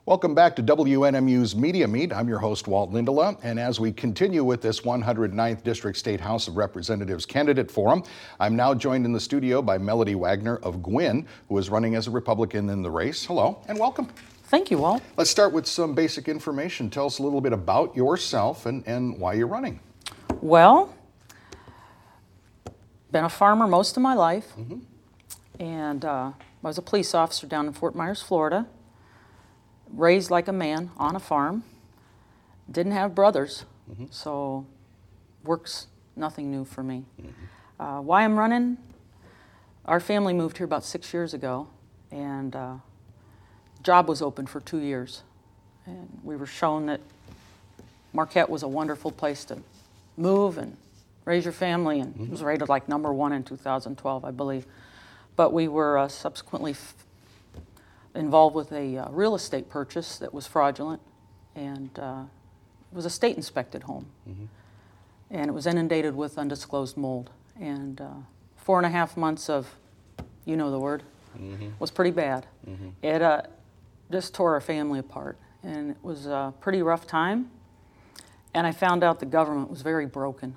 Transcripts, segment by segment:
Welcome back to WNMU's Media Meet. I'm your host, Walt Lindela, and as we continue with this 109th District State House of Representatives Candidate Forum, I'm now joined in the studio by Melody Wagner of Gwinn, who is running as a Republican in the race. Hello, and welcome. Thank you, Walt. Let's start with some basic information. Tell us a little bit about yourself and why you're running. Well, been a farmer most of my life, and I was a police officer down in Fort Myers, Florida. Raised like a man on a farm, didn't have brothers, so work's nothing new for me. Why I'm running? Our family moved here about 6 years ago, and job was open for 2 years. And we were shown that Marquette was a wonderful place to move and raise your family, and it was rated like #1 in 2012, I believe. But we were subsequently involved with a real estate purchase that was fraudulent, and it was a state-inspected home. And it was inundated with undisclosed mold. And 4.5 months of, you know the word, was pretty bad. It just tore our family apart, and it was a pretty rough time. And I found out the government was very broken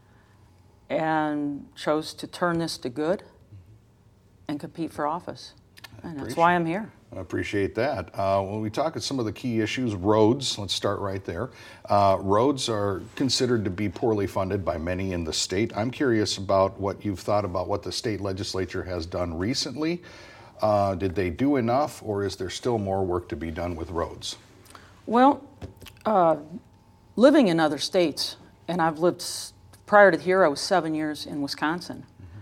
and chose to turn this to good and compete for office. And that's why I'm here. I appreciate that. When we talk about some of the key issues, roads, let's start right there. Roads are considered to be poorly funded by many in the state. I'm curious about what you've thought about what the state legislature has done recently. Did they do enough, or is there still more work to be done with roads? Well, living in other states, and I've lived, prior to here, I was 7 years in Wisconsin.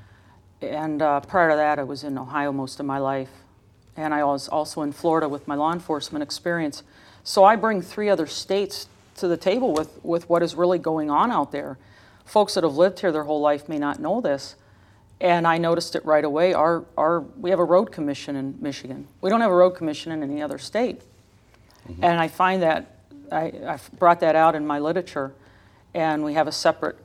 And prior to that, I was in Ohio most of my life. And I was also in Florida with my law enforcement experience. So I bring 3 other states to the table with what is really going on out there. Folks that have lived here their whole life may not know this. And I noticed it right away. We have a road commission in Michigan. We don't have a road commission in any other state. And I find that, I've brought that out in my literature, and we have a separate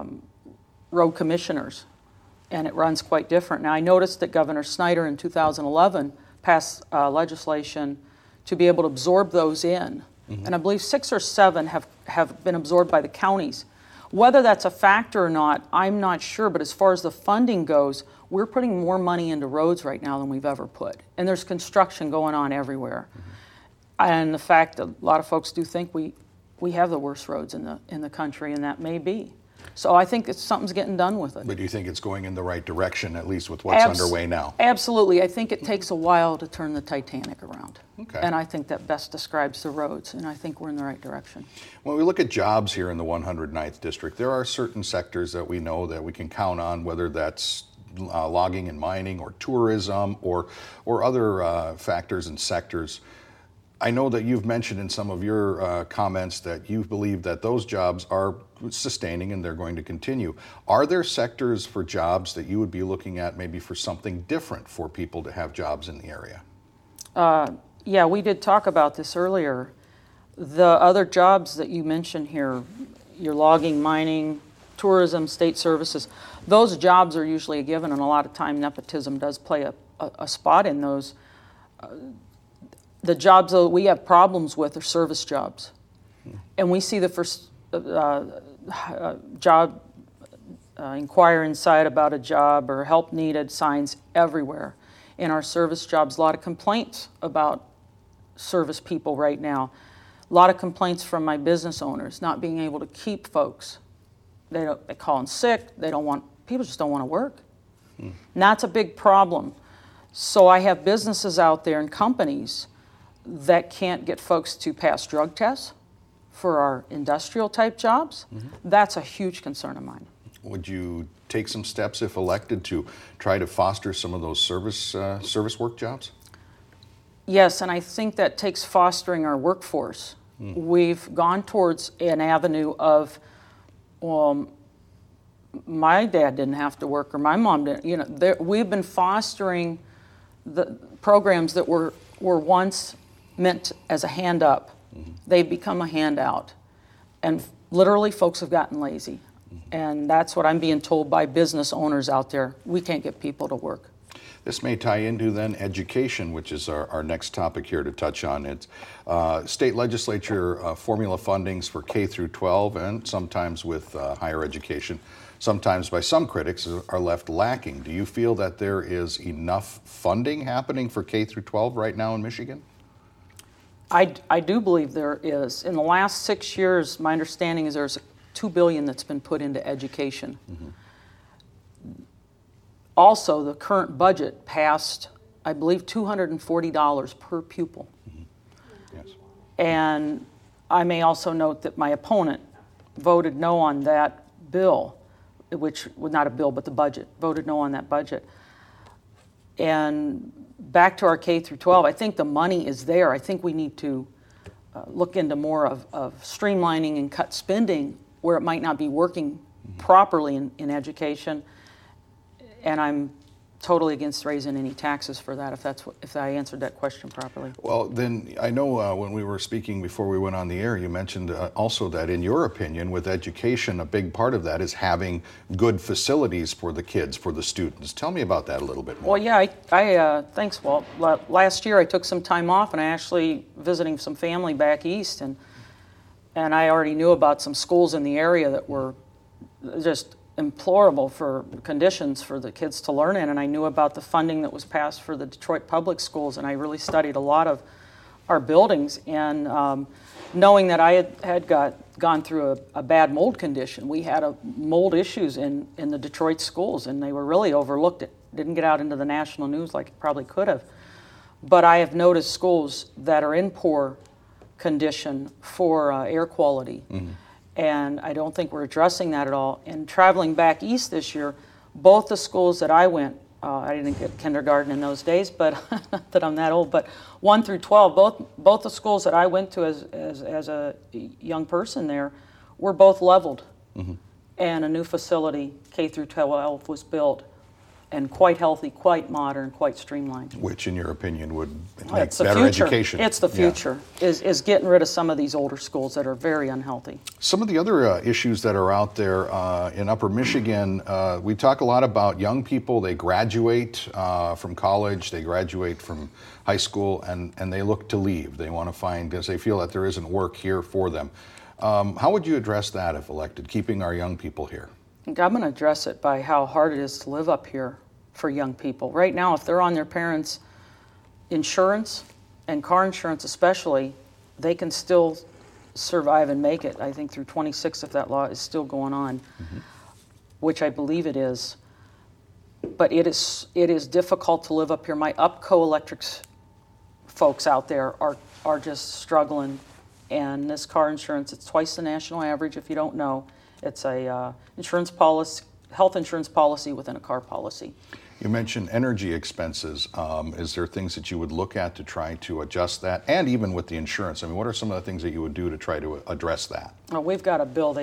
road commissioners, and it runs quite different. Now, I noticed that Governor Snyder in 2011 passed legislation to be able to absorb those in. And I believe 6 or 7 have been absorbed by the counties. Whether that's a factor or not, I'm not sure, but as far as the funding goes, we're putting more money into roads right now than we've ever put. And there's construction going on everywhere. And the fact that a lot of folks do think we have the worst roads in the country, and that may be. So I think something's getting done with it. But do you think it's going in the right direction, at least with what's underway now? Absolutely. I think it takes a while to turn the Titanic around. Okay. And I think that best describes the roads, and I think we're in the right direction. When we look at jobs here in the 109th District, there are certain sectors that we know that we can count on, whether that's logging and mining or tourism or other factors and sectors. I know that you've mentioned in some of your comments that you believe that those jobs are sustaining and they're going to continue. Are there sectors for jobs that you would be looking at maybe for something different for people to have jobs in the area? Yeah, we did talk about this earlier. The other jobs that you mentioned here, your logging, mining, tourism, state services, those jobs are usually a given, and a lot of time nepotism does play a spot in those. The jobs that we have problems with are service jobs. And we see the first job inquire inside about a job or help needed signs everywhere. In our service jobs, a lot of complaints about service people right now. A lot of complaints from my business owners not being able to keep folks. They call in sick. People just don't want to work. And that's a big problem. So I have businesses out there and companies that can't get folks to pass drug tests for our industrial type jobs. That's a huge concern of mine. Would you take some steps, if elected, to try to foster some of those service work jobs? Yes, and I think that takes fostering our workforce. We've gone towards an avenue of, my dad didn't have to work or my mom didn't. We've been fostering the programs that were once meant as a hand up. They've become a handout. And literally folks have gotten lazy. And that's what I'm being told by business owners out there. We can't get people to work. This may tie into then education, which is our next topic here to touch on. It's state legislature formula fundings for K through 12 and sometimes with higher education, sometimes by some critics are left lacking. Do you feel that there is enough funding happening for K through 12 right now in Michigan? I do believe there is. In the last 6 years, my understanding is there's $2 billion that's been put into education. Also, the current budget passed, I believe, $240 per pupil. Yes. And I may also note that my opponent voted no on that bill, which was not a bill, but the budget, voted no on that budget. And back to our K through 12, I think the money is there. I think we need to look into more of streamlining and cut spending where it might not be working properly in education. And I'm totally against raising any taxes for that, if I answered that question properly. Well, then I know when we were speaking before we went on the air, you mentioned also that in your opinion, with education, a big part of that is having good facilities for the kids, for the students. Tell me about that a little bit more. Well, yeah, thanks, Walt. Last year I took some time off and I actually visiting some family back east, and I already knew about some schools in the area that were just implorable for conditions for the kids to learn in, and I knew about the funding that was passed for the Detroit public schools, and I really studied a lot of our buildings, and knowing that I had gone through a bad mold condition. We had mold issues in the Detroit schools, and they were really overlooked. It didn't get out into the national news like it probably could have. But I have noticed schools that are in poor condition for air quality. And I don't think we're addressing that at all. And traveling back east this year, both the schools that I went, I didn't get kindergarten in those days, but not that I'm that old, but 1 through 12, both the schools that I went to as a young person there were both leveled. And a new facility, K through 12, was built, and quite healthy, quite modern, quite streamlined. Which, in your opinion, would make It's the better future. education. It's the future, is getting rid of some of these older schools that are very unhealthy. Some of the other issues that are out there in Upper Michigan, we talk a lot about young people. They graduate from college, they graduate from high school, and they look to leave. They want to find, because they feel that there isn't work here for them. How would you address that if elected, keeping our young people here? I'm going to address it by how hard it is to live up here for young people. Right now, if they're on their parents' insurance, and car insurance especially, they can still survive and make it. I think through 26 if that law is still going on, which I believe it is. But it is difficult to live up here. My UPCO Electrics folks out there are just struggling. And this car insurance, it's twice the national average if you don't know. It's a insurance policy, health insurance policy within a car policy. You mentioned energy expenses. Is there things that you would look at to try to adjust that? And even with the insurance, I mean, what are some of the things that you would do to try to address that? Well, we've got a bill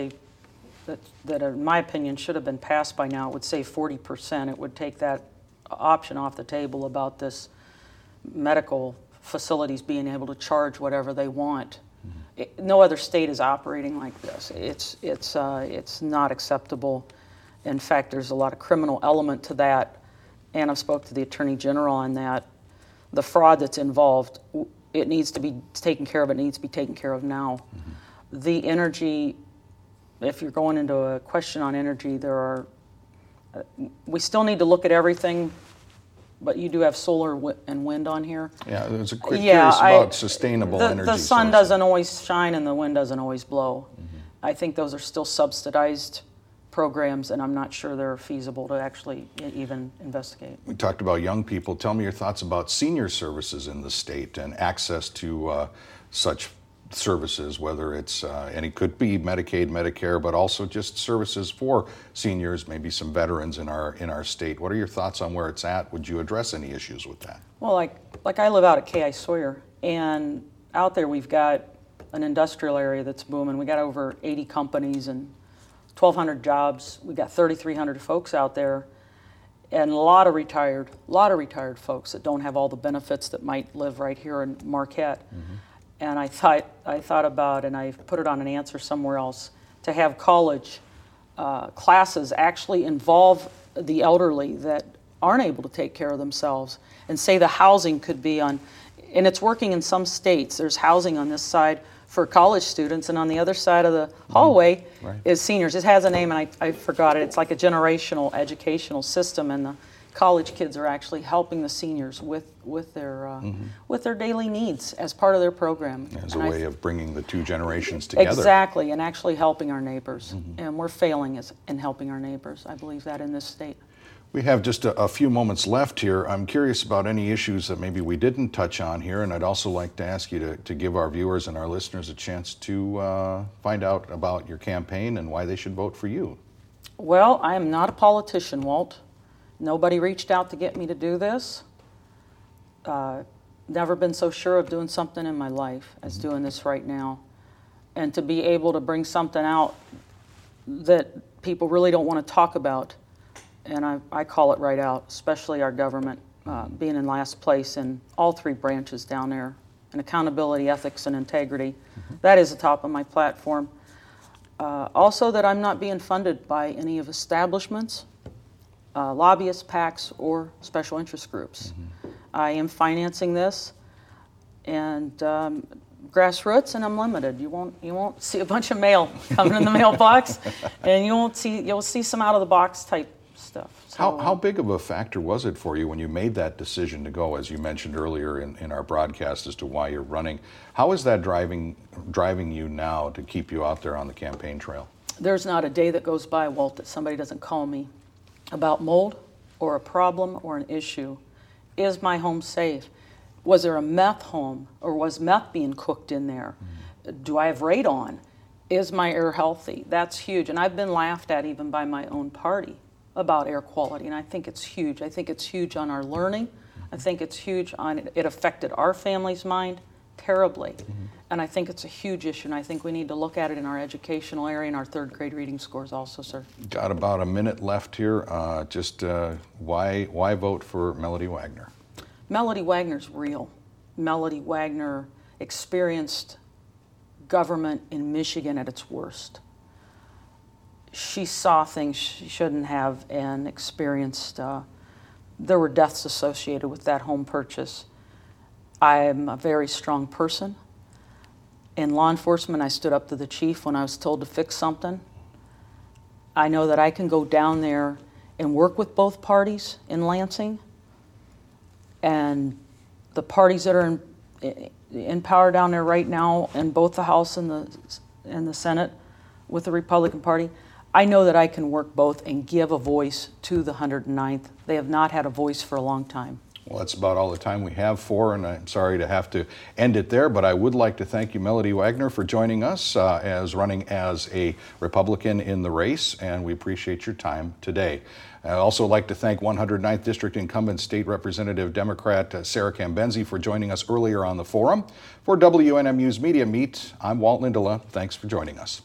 that in my opinion should have been passed by now. It would save 40%. It would take that option off the table about this medical facilities being able to charge whatever they want. No other state is operating like this. It's not acceptable. In fact, there's a lot of criminal element to that, and I've spoke to the Attorney General on that. The fraud that's involved, it needs to be taken care of. It needs to be taken care of now. The energy, if you're going into a question on energy, we still need to look at everything. But you do have solar and wind on here. Yeah, there's a quick curious about sustainable energy. The sun doesn't always shine and the wind doesn't always blow. I think those are still subsidized programs, and I'm not sure they're feasible to actually even investigate. We talked about young people. Tell me your thoughts about senior services in the state and access to such services, whether it's, and it could be Medicaid, Medicare, but also just services for seniors, maybe some veterans in our state. What are your thoughts on where it's at? Would you address any issues with that? Well, like I live out at K.I. Sawyer, and out there we've got an industrial area that's booming. We got over 80 companies and 1,200 jobs. We got 3,300 folks out there, and a lot of retired folks that don't have all the benefits that might live right here in Marquette. And I thought about, and I put it on an answer somewhere else, to have college classes actually involve the elderly that aren't able to take care of themselves. And say the housing could be on, and it's working in some states, there's housing on this side for college students, and on the other side of the hallway is seniors. It has a name, and I forgot it. It's like a generational educational system, and the college kids are actually helping the seniors with their daily needs as part of their program. As a way of bringing the two generations together. Exactly, and actually helping our neighbors. And we're failing in helping our neighbors. I believe that in this state. We have just a few moments left here. I'm curious about any issues that maybe we didn't touch on here, and I'd also like to ask you to give our viewers and our listeners a chance to find out about your campaign and why they should vote for you. Well, I am not a politician, Walt. Nobody reached out to get me to do this. Never been so sure of doing something in my life as doing this right now. And to be able to bring something out that people really don't want to talk about, and I call it right out, especially our government being in last place in all three branches down there, and accountability, ethics, and integrity. That is the top of my platform. Also that I'm not being funded by any of establishments, lobbyists, PACs, or special interest groups. I am financing this, and grassroots and unlimited. You won't see a bunch of mail coming in the mailbox, and you'll see some out of the box type stuff. So, how big of a factor was it for you when you made that decision to go, as you mentioned earlier in our broadcast, as to why you're running? How is that driving you now to keep you out there on the campaign trail? There's not a day that goes by, Walt, that somebody doesn't call me about mold or a problem or an issue. Is my home safe? Was there a meth home, or was meth being cooked in there? Do I have radon? Is my air healthy? That's huge. And I've been laughed at even by my own party about air quality, and I think it's huge. I think it's huge on our learning. I think it's huge on, it affected our family's mind terribly. And I think it's a huge issue, and I think we need to look at it in our educational area and our third grade reading scores also, sir. Got about a minute left here. Why vote for Melody Wagner? Melody Wagner's real. Melody Wagner experienced government in Michigan at its worst. She saw things she shouldn't have and experienced, there were deaths associated with that home purchase. I'm a very strong person. In law enforcement, I stood up to the chief when I was told to fix something. I know that I can go down there and work with both parties in Lansing, and the parties that are in power down there right now in both the House and the Senate with the Republican Party, I know that I can work both and give a voice to the 109th. They have not had a voice for a long time. Well, that's about all the time we have for, and I'm sorry to have to end it there, but I would like to thank you, Melody Wagner, for joining us as running as a Republican in the race, and we appreciate your time today. I'd also like to thank 109th District incumbent State Representative Democrat Sarah Cambenzi for joining us earlier on the forum. For WNMU's Media Meet, I'm Walt Lindola. Thanks for joining us.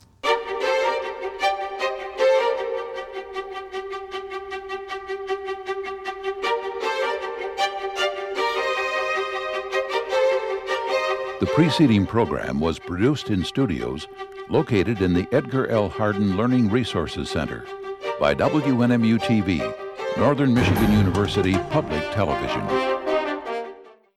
The preceding program was produced in studios located in the Edgar L. Hardin Learning Resources Center by WNMU-TV, Northern Michigan University Public Television.